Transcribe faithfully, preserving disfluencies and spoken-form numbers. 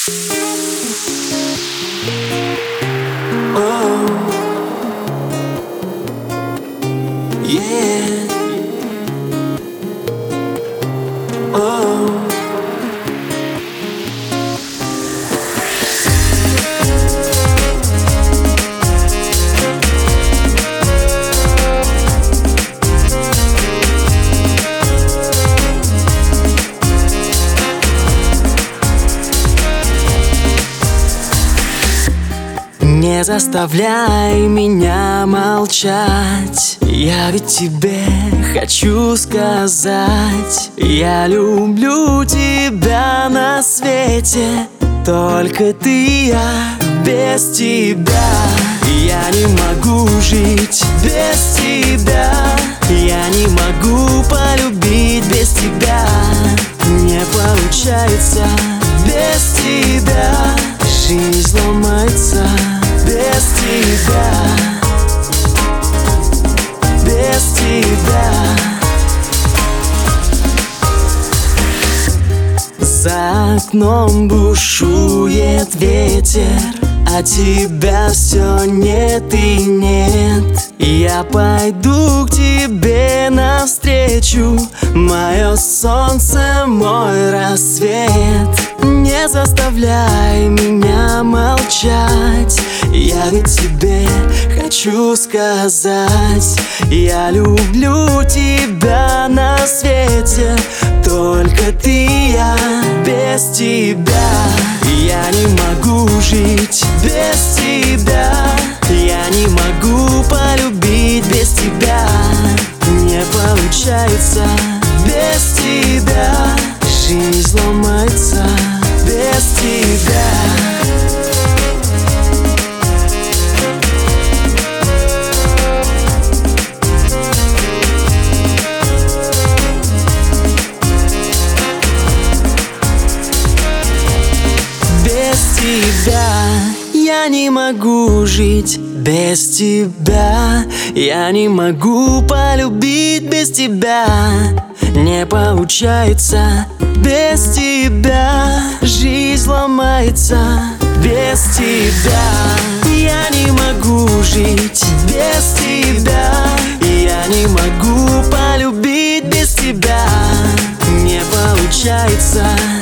Oh, yeah. Oh. Не заставляй меня молчать, я ведь тебе хочу сказать: я люблю тебя на свете, только ты, я без тебя. Я не могу жить без тебя, я не могу полюбить без тебя. Не получается без тебя, жизнь ломается без тебя, без тебя. За окном бушует ветер, а тебя все нет и нет. Я пойду к тебе навстречу, мое солнце, мой рассвет. Не заставляй меня молчать, я ведь тебе хочу сказать: я люблю тебя на свете, только ты, я без тебя. Я не могу жить без тебя, я не могу полюбить без тебя. Не получается без тебя, жизнь ломается без тебя. Без тебя я не могу жить, без тебя я не могу полюбить без тебя. Не получается без тебя, жизнь ломается без тебя. Я не могу жить без тебя, я не могу полюбить без тебя. Не получается